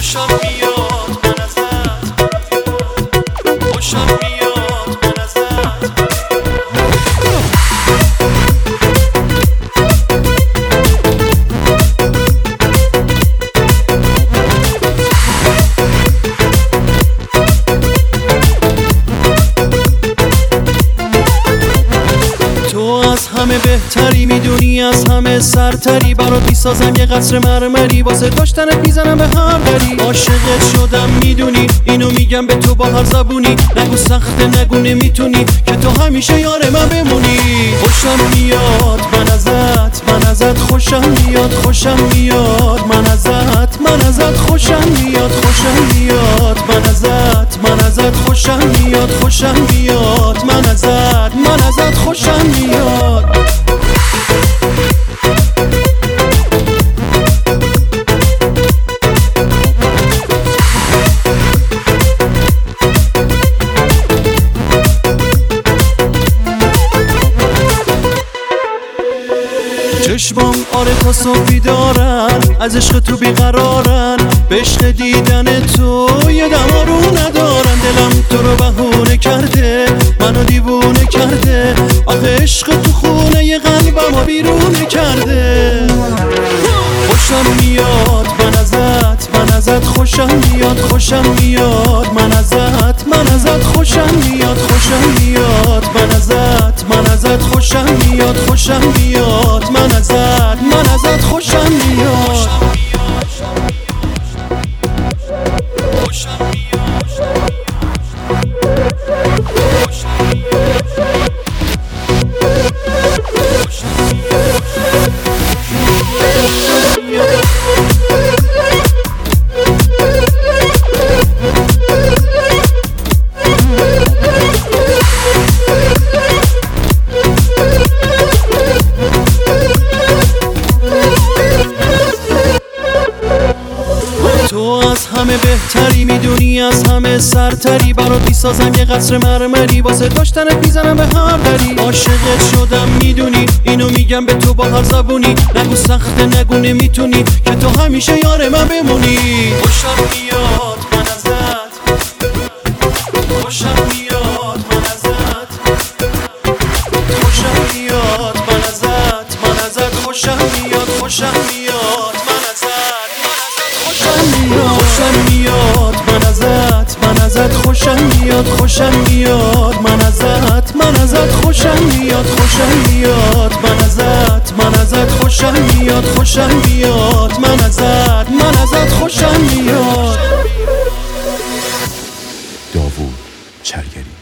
خوشم میاد من ازت، خوشم میاد من ازت. همه بهتری میدونی، از همه سرتری، برات میسازم یه قصر مرمری، واسه داشتنت میزنم به هر دری. عاشقت شدم میدونی، اینو میگم به تو با هر زبونی، نگو سخته نگو نمیتونی، که تو همیشه یار من بمونی. خوشم میاد من ازت، من ازت خوشم میاد، خوشم میاد من ازت، من ازت خوشم میاد، خوشم میاد من ازت، من ازت خوشم میاد، خوشم میاد من ازت، من ازت خوشم میاد. چشمام آره تا صبحی دارن، از عشق تو بیقرارن، به عشق دیدن تو یه دم آروم ندارن. دلم تو رو بهونه کرده، منو دیوونه کرده، آخه عشق تو خونه ی قلبمو بیرونه کرده. خوشم میاد من ازت، من ازت خوشم میاد، خوشم میاد من ازت، من ازت خوشم میاد، خوشم میاد من ازت، من ازت خوشم میاد، خوشم میاد من ازت، من ازت خوشم میاد. تو از همه بهتری میدونی، از همه سرتری، برات میسازم یه قصر مرمری، واسه داشتنت میزنم به هر دری. عاشقت شدم میدونی، اینو میگم به تو با هر زبونی، نگو سخته نگو نمیتونی، که تو همیشه یار من بمونی. خوشم میاد من ازت، خوشم میاد من ازت، خوشم میاد من ازت، من ازت خوشم میاد، خوشم میاد من ازت، خوشم میاد من ازت، من ازت خوشم میاد، خوشم میاد من ازت، من ازت خوشم میاد، خوشم میاد من ازت، من ازت خوشم میاد، خوشم میاد من ازت، من ازت خوشم میاد. داوود چرگری.